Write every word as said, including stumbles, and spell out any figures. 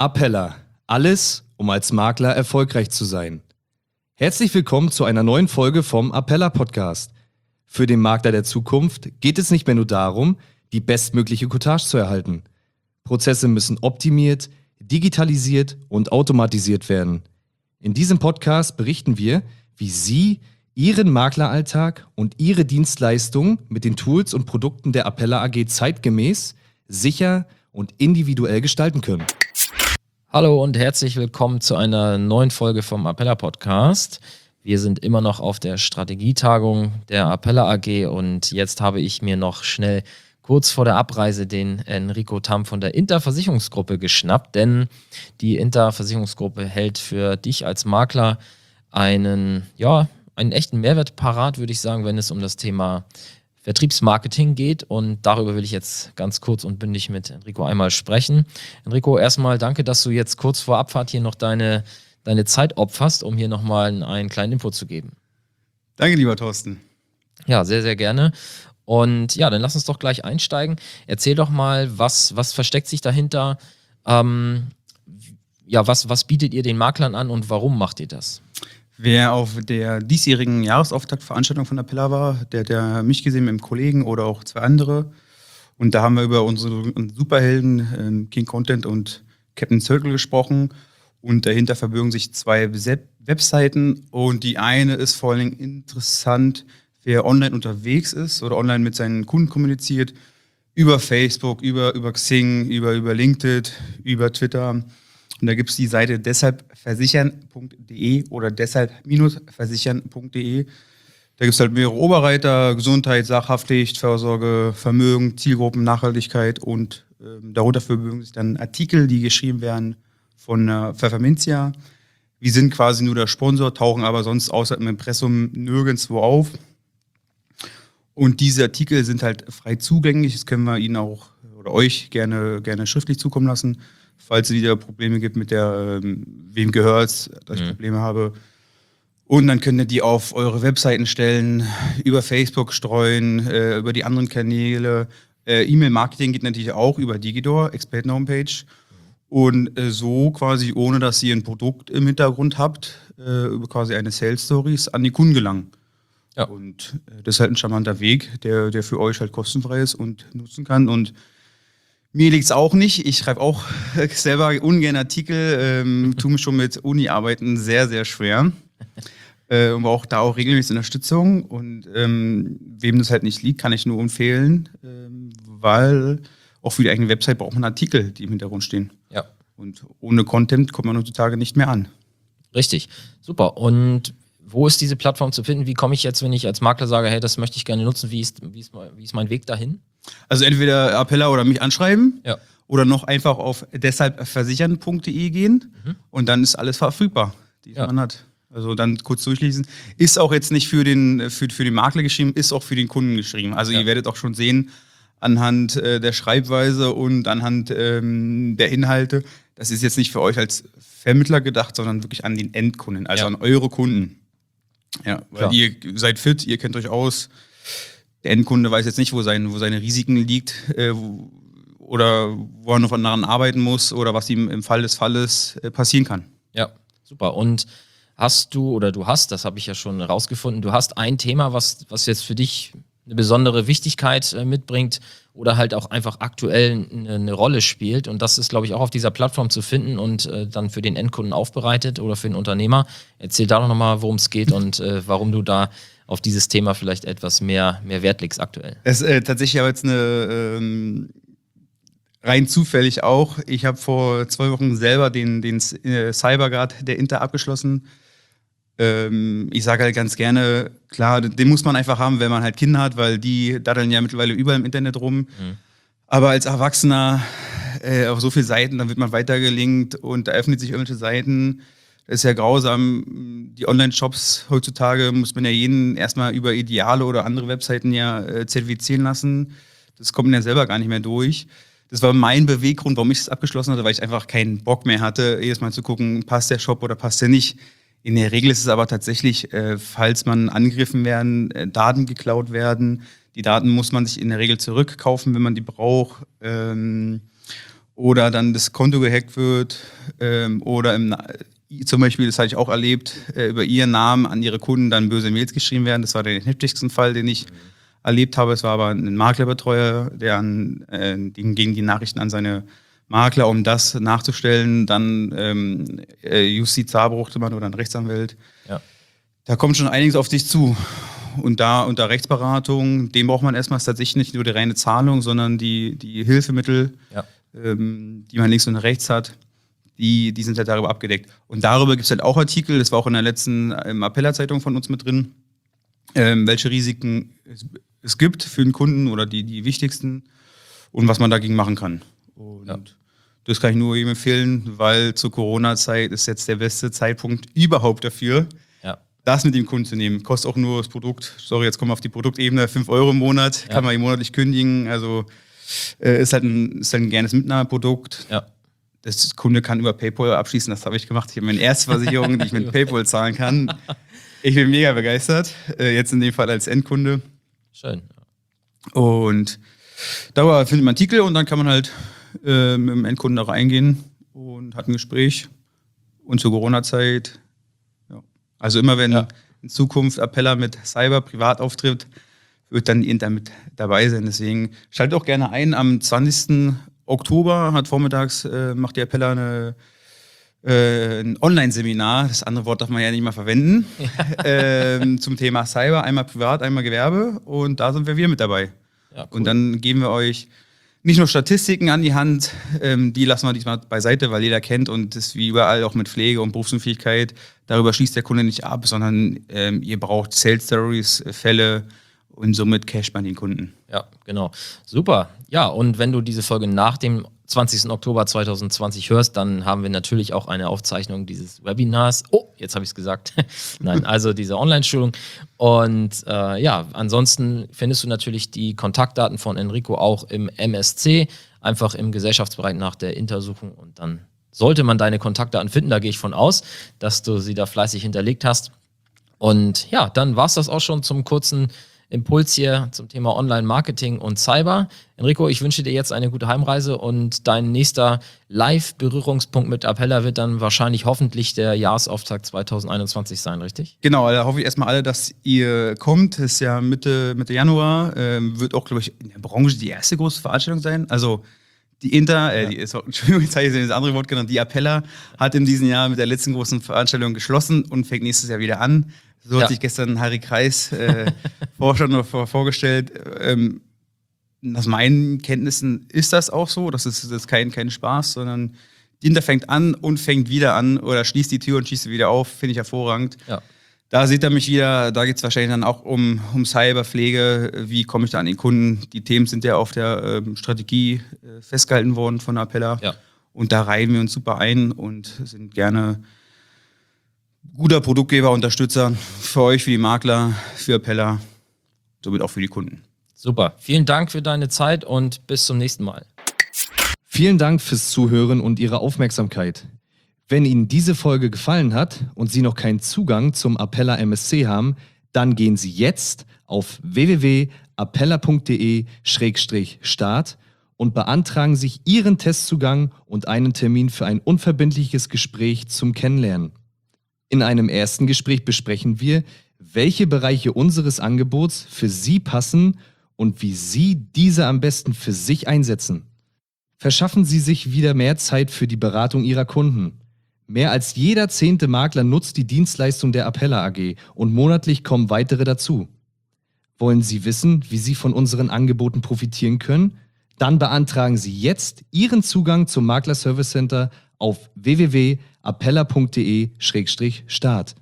Appella. Alles, um als Makler erfolgreich zu sein. Herzlich willkommen zu einer neuen Folge vom Appella Podcast. Für den Makler der Zukunft geht es nicht mehr nur darum, die bestmögliche Cottage zu erhalten. Prozesse müssen optimiert, digitalisiert und automatisiert werden. In diesem Podcast berichten wir, wie Sie Ihren Makleralltag und Ihre Dienstleistungen mit den Tools und Produkten der Appella A G zeitgemäß, sicher und individuell gestalten können. Hallo und herzlich willkommen zu einer neuen Folge vom Appella Podcast. Wir sind immer noch auf der Strategietagung der Appella A G und jetzt habe ich mir noch schnell kurz vor der Abreise den Enrico Tamm von der Inter Versicherungsgruppe geschnappt, denn die Inter Versicherungsgruppe hält für dich als Makler einen, ja, einen echten Mehrwert parat, würde ich sagen, wenn es um das Thema Vertriebsmarketing geht, und darüber will ich jetzt ganz kurz und bündig mit Enrico einmal sprechen. Enrico, erstmal danke, dass du jetzt kurz vor Abfahrt hier noch deine, deine Zeit opferst, um hier nochmal einen kleinen Input zu geben. Danke, lieber Thorsten. Ja, sehr, sehr gerne. Und ja, dann lass uns doch gleich einsteigen. Erzähl doch mal, was, was versteckt sich dahinter? Ähm, ja, was, was bietet ihr den Maklern an und warum macht ihr das? Wer auf der diesjährigen Jahresauftaktveranstaltung von Appella war, der hat ja mich gesehen mit einem Kollegen oder auch zwei andere. Und da haben wir über unsere Superhelden ähm, King Content und Captain Circle gesprochen. Und dahinter verbirgen sich zwei Webseiten. Und die eine ist vor allen Dingen interessant, wer online unterwegs ist oder online mit seinen Kunden kommuniziert. Über Facebook, über, über Xing, über, über LinkedIn, über Twitter. Und da gibt es die Seite deshalb versichern punkt de oder deshalb versichern punkt de. Da gibt es halt mehrere Oberreiter: Gesundheit, Sachhaftpflicht, Fürsorge, Vermögen, Zielgruppen, Nachhaltigkeit. Und ähm, darunter verbirgen sich dann Artikel, die geschrieben werden von äh, Pfefferminzia. Wir sind quasi nur der Sponsor, tauchen aber sonst außer im Impressum nirgendwo auf. Und diese Artikel sind halt frei zugänglich. Das können wir Ihnen auch oder euch gerne, gerne schriftlich zukommen lassen, falls es wieder Probleme gibt mit der, ähm, wem gehört's, dass ich mhm. Probleme habe. Und dann könnt ihr die auf eure Webseiten stellen, über Facebook streuen, äh, über die anderen Kanäle. Äh, E-Mail-Marketing geht natürlich auch über Digidor, Experten-Homepage. Und äh, so quasi, ohne dass ihr ein Produkt im Hintergrund habt, äh, über quasi eine Sales-Stories an die Kunden gelangen. Ja. Und äh, das ist halt ein charmanter Weg, der, der für euch halt kostenfrei ist und nutzen kann. Und mir liegt es auch nicht. Ich schreibe auch selber ungern Artikel, ähm, tue mich schon mit Uni-Arbeiten sehr, sehr schwer. Äh, und brauche da auch regelmäßig Unterstützung. Und ähm, wem das halt nicht liegt, kann ich nur empfehlen, ähm, weil auch für die eigene Website braucht man Artikel, die im Hintergrund stehen. Ja. Und ohne Content kommt man heutzutage nicht mehr an. Richtig, super. Und wo ist diese Plattform zu finden? Wie komme ich jetzt, wenn ich als Makler sage, hey, das möchte ich gerne nutzen, wie ist, wie ist, wie ist mein Weg dahin? Also entweder Appella oder mich anschreiben, ja. oder noch einfach auf deshalb versichern punkt de gehen mhm. und dann ist alles verfügbar, die ja. man hat. Also dann kurz durchlesen. Ist auch jetzt nicht für den, für, für den Makler geschrieben, ist auch für den Kunden geschrieben. Also ja. ihr werdet auch schon sehen, anhand äh, der Schreibweise und anhand ähm, der Inhalte, das ist jetzt nicht für euch als Vermittler gedacht, sondern wirklich an den Endkunden, also ja. an eure Kunden. Ja, weil Klar. ihr seid fit, ihr kennt euch aus. Der Endkunde weiß jetzt nicht, wo, sein, wo seine Risiken liegt äh, wo, oder wo er noch daran arbeiten muss oder was ihm im Fall des Falles äh, passieren kann. Ja, super. Und hast du, oder du hast, das habe ich ja schon rausgefunden, du hast ein Thema, was, was jetzt für dich eine besondere Wichtigkeit äh, mitbringt oder halt auch einfach aktuell eine, eine Rolle spielt. Und das ist, glaube ich, auch auf dieser Plattform zu finden und äh, dann für den Endkunden aufbereitet oder für den Unternehmer. Erzähl da doch nochmal, worum es geht und äh, warum du da auf dieses Thema vielleicht etwas mehr, mehr Wert legst aktuell. Es ist äh, tatsächlich aber jetzt eine ähm, rein zufällig auch. Ich habe vor zwei Wochen selber den, den äh, Cyberguard der Inter abgeschlossen. Ähm, ich sage halt ganz gerne, klar, den muss man einfach haben, wenn man halt Kinder hat, weil die daddeln ja mittlerweile überall im Internet rum. Mhm. Aber als Erwachsener äh, auf so viele Seiten, dann wird man weitergelinkt und da öffnet sich irgendwelche Seiten. Das ist ja grausam. Die Online-Shops heutzutage muss man ja jeden erstmal über Ideale oder andere Webseiten ja äh, zertifizieren lassen. Das kommt mir ja selber gar nicht mehr durch. Das war mein Beweggrund, warum ich es abgeschlossen hatte, weil ich einfach keinen Bock mehr hatte, jedes Mal zu gucken, passt der Shop oder passt der nicht. In der Regel ist es aber tatsächlich, äh, falls man angegriffen werden, äh, Daten geklaut werden. Die Daten muss man sich in der Regel zurückkaufen, wenn man die braucht. Ähm, oder dann das Konto gehackt wird ähm, oder im, zum Beispiel, das hatte ich auch erlebt, äh, über ihren Namen an ihre Kunden dann böse Mails geschrieben werden. Das war der heftigste Fall, den ich mhm. erlebt habe. Es war aber ein Maklerbetreuer, der an, äh, den gegen die Nachrichten an seine Makler, um das nachzustellen, dann ähm, äh, Justiziar brauchte man oder ein Rechtsanwalt. Ja. Da kommt schon einiges auf dich zu. Und da unter Rechtsberatung, dem braucht man erstmal tatsächlich nicht nur die reine Zahlung, sondern die, die Hilfemittel, ja. ähm, die man links und rechts hat, die, die sind halt darüber abgedeckt. Und darüber gibt es halt auch Artikel, das war auch in der letzten ähm, Appella-Zeitung von uns mit drin, ähm, welche Risiken es, es gibt für den Kunden oder die, die wichtigsten und was man dagegen machen kann. Und ja. das kann ich nur jedem empfehlen, weil zur Corona-Zeit ist jetzt der beste Zeitpunkt überhaupt dafür, das mit dem Kunden zu nehmen. Kostet auch nur das Produkt, sorry, jetzt kommen wir auf die Produktebene, fünf Euro im Monat, ja. kann man monatlich kündigen, also äh, ist, halt ein, ist halt ein gernes Mitnahmeprodukt. Ja. Das Kunde kann über PayPal abschließen, das habe ich gemacht. Ich habe meine erste Versicherung, die ich mit PayPal zahlen kann. Ich bin mega begeistert, äh, jetzt in dem Fall als Endkunde. Schön. Und da findet man Artikel und dann kann man halt äh, mit dem Endkunden da reingehen und hat ein Gespräch. Und zur Corona-Zeit Also immer wenn ja. in Zukunft Appella mit Cyber privat auftritt, wird dann ihr damit dabei sein. Deswegen schaltet auch gerne ein. Am zwanzigsten Oktober hat vormittags äh, macht die Appella eine, äh, ein Online-Seminar. Das andere Wort darf man ja nicht mal verwenden. Ja. äh, zum Thema Cyber. Einmal privat, einmal Gewerbe. Und da sind wir wieder mit dabei. Ja, cool. Und dann geben wir euch nicht nur Statistiken an die Hand, ähm, die lassen wir diesmal beiseite, weil jeder kennt und das ist wie überall auch mit Pflege und Berufsunfähigkeit. Darüber schließt der Kunde nicht ab, sondern ähm, ihr braucht Sales Stories, Fälle und somit casht man den Kunden. Ja, genau. Super. Ja, und wenn du diese Folge nach dem zwanzigsten Oktober zweitausendzwanzig hörst, dann haben wir natürlich auch eine Aufzeichnung dieses Webinars. Oh, jetzt habe ich es gesagt. Nein, also diese Online-Schulung. Und äh, ja, ansonsten findest du natürlich die Kontaktdaten von Enrico auch im M S C, einfach im Gesellschaftsbereich nach der Intersuchung und dann sollte man deine Kontaktdaten finden, da gehe ich von aus, dass du sie da fleißig hinterlegt hast. Und ja, dann war es das auch schon zum kurzen Impuls hier zum Thema Online-Marketing und Cyber. Enrico, ich wünsche dir jetzt eine gute Heimreise und dein nächster Live-Berührungspunkt mit Appella wird dann wahrscheinlich hoffentlich der Jahresauftakt zweitausendeinundzwanzig sein, richtig? Genau, da hoffe ich erstmal alle, dass ihr kommt. Das ist ja Mitte, Mitte Januar. Ähm, wird auch, glaube ich, in der Branche die erste große Veranstaltung sein. Also die Inter, äh, die ist, Entschuldigung, jetzt habe ich das andere Wort genannt, die Appella hat in diesem Jahr mit der letzten großen Veranstaltung geschlossen und fängt nächstes Jahr wieder an. So hat ja. sich gestern Harry Kreis, äh, Vorstand, noch vor, vorgestellt. Ähm, nach meinen Kenntnissen ist das auch so. Das ist, das ist kein, kein Spaß, sondern die Inter fängt an und fängt wieder an oder schließt die Tür und schießt sie wieder auf. Finde ich hervorragend. Ja. Da seht ihr mich wieder. Da geht es wahrscheinlich dann auch um, um Cyberpflege. Wie komme ich da an den Kunden? Die Themen sind ja auf der ähm, Strategie äh, festgehalten worden von Appella. Ja. Und da reihen wir uns super ein und sind gerne guter Produktgeber, Unterstützer für euch, für die Makler, für Appella, somit auch für die Kunden. Super. Vielen Dank für deine Zeit und bis zum nächsten Mal. Vielen Dank fürs Zuhören und Ihre Aufmerksamkeit. Wenn Ihnen diese Folge gefallen hat und Sie noch keinen Zugang zum Appella M S C haben, dann gehen Sie jetzt auf w w w punkt appella punkt d e Schrägstrich start und beantragen sich Ihren Testzugang und einen Termin für ein unverbindliches Gespräch zum Kennenlernen. In einem ersten Gespräch besprechen wir, welche Bereiche unseres Angebots für Sie passen und wie Sie diese am besten für sich einsetzen. Verschaffen Sie sich wieder mehr Zeit für die Beratung Ihrer Kunden. Mehr als jeder zehnte Makler nutzt die Dienstleistung der Appella A G und monatlich kommen weitere dazu. Wollen Sie wissen, wie Sie von unseren Angeboten profitieren können? Dann beantragen Sie jetzt Ihren Zugang zum Makler Service Center auf w w w punkt appella punkt d e Schrägstrich start.